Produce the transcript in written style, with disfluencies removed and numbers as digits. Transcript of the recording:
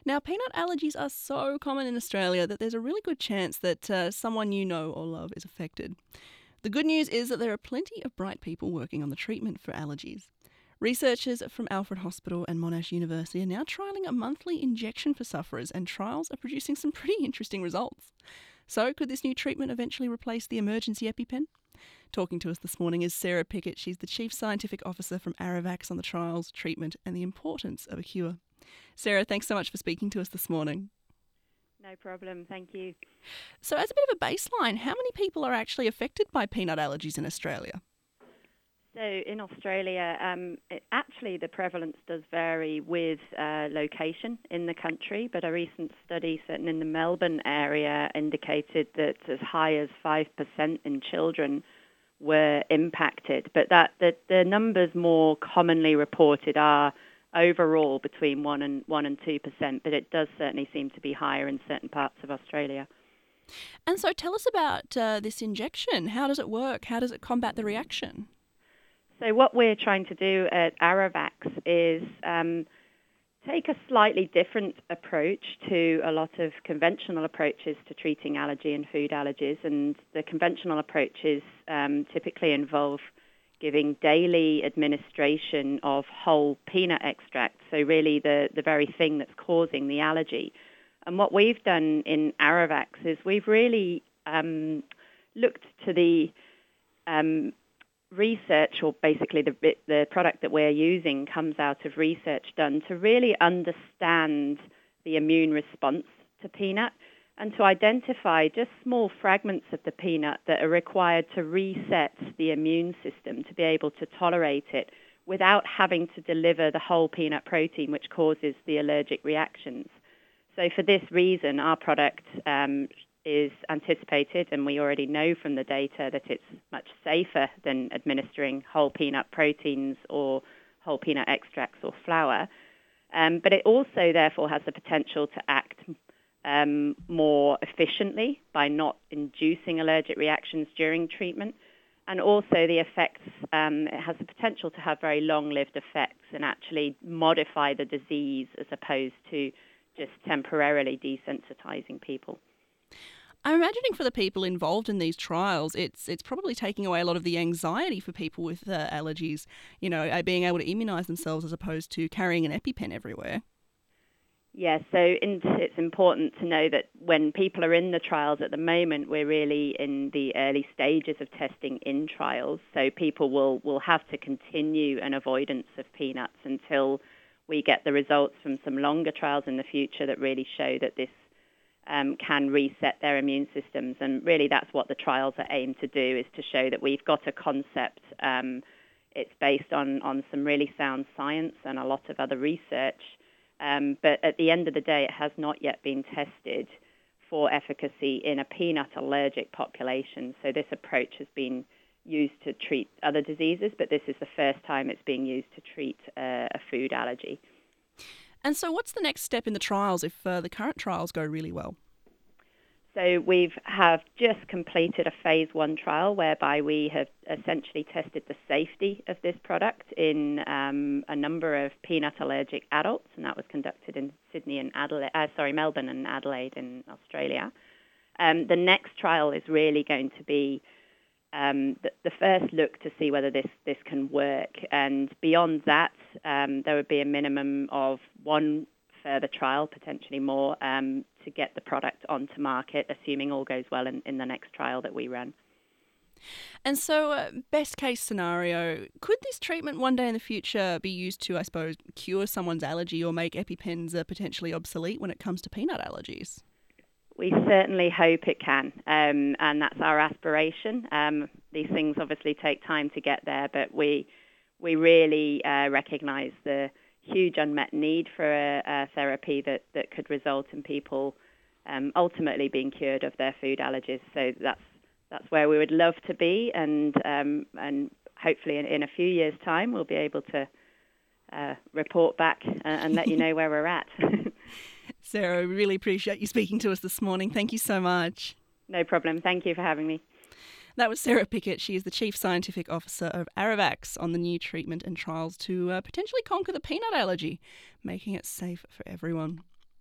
Now, peanut allergies are so common in Australia that there's a really good chance that someone you know or love is affected. The good news is that there are plenty of bright people working on the treatment for allergies. Researchers from Alfred Hospital and Monash University are now trialling a monthly injection for sufferers, and trials are producing some pretty interesting results. So, could this new treatment eventually replace the emergency EpiPen? Talking to us this morning is Sarah Pickett. She's the Chief Scientific Officer from Aravax on the trials, treatment and the importance of a cure. Sarah, thanks so much for speaking to us this morning. No problem, thank you. So, as a bit of a baseline, how many people are actually affected by peanut allergies in Australia? So in Australia, actually the prevalence does vary with location in the country, but a recent study, certainly in the Melbourne area, indicated that as high as 5% in children were impacted. But the numbers more commonly reported are overall between 1% and 2%, but it does certainly seem to be higher in certain parts of Australia. And so tell us about this injection. How does it work? How does it combat the reaction? So what we're trying to do at Aravax is take a slightly different approach to a lot of conventional approaches to treating allergy and food allergies. And the conventional approaches typically involve giving daily administration of whole peanut extract, so really the very thing that's causing the allergy. And what we've done in Aravax is we've really looked to the research, or basically the product that we're using comes out of research done to really understand the immune response to peanut and to identify just small fragments of the peanut that are required to reset the immune system to be able to tolerate it without having to deliver the whole peanut protein, which causes the allergic reactions. So for this reason, our product is anticipated, and we already know from the data that it's much safer than administering whole peanut proteins or whole peanut extracts or flour. But it also, therefore, has the potential to act more efficiently by not inducing allergic reactions during treatment. And also the effects, it has the potential to have very long-lived effects and actually modify the disease as opposed to just temporarily desensitizing people. I'm imagining for the people involved in these trials, it's probably taking away a lot of the anxiety for people with allergies, being able to immunise themselves as opposed to carrying an EpiPen everywhere. Yes, so it's important to know that when people are in the trials at the moment, we're really in the early stages of testing in trials. So people will have to continue an avoidance of peanuts until we get the results from some longer trials in the future that really show that this can reset their immune systems. And really that's what the trials are aimed to do, is to show that we've got a concept. It's based on some really sound science and a lot of other research. But at the end of the day, it has not yet been tested for efficacy in a peanut allergic population. So this approach has been used to treat other diseases, but this is the first time it's being used to treat a food allergy. And so what's the next step in the trials if the current trials go really well? So we have just completed a phase 1 trial whereby we have essentially tested the safety of this product in a number of peanut allergic adults, and that was conducted in Melbourne and Adelaide in Australia. The next trial is really going to be the first look to see whether this can work, and beyond that, there would be a minimum of one further trial, potentially more, to get the product onto market, assuming all goes well in the next trial that we run. And so, best case scenario, could this treatment one day in the future be used to, I suppose, cure someone's allergy or make EpiPens potentially obsolete when it comes to peanut allergies? We certainly hope it can, and that's our aspiration. These things obviously take time to get there, but we really recognise the huge unmet need for a therapy that could result in people ultimately being cured of their food allergies. So that's where we would love to be, and hopefully in a few years' time we'll be able to report back and let you know where we're at. Sarah, we really appreciate you speaking to us this morning. Thank you so much. No problem. Thank you for having me. That was Sarah Pickett. She is the Chief Scientific Officer of Aravax on the new treatment and trials to potentially conquer the peanut allergy, making it safe for everyone.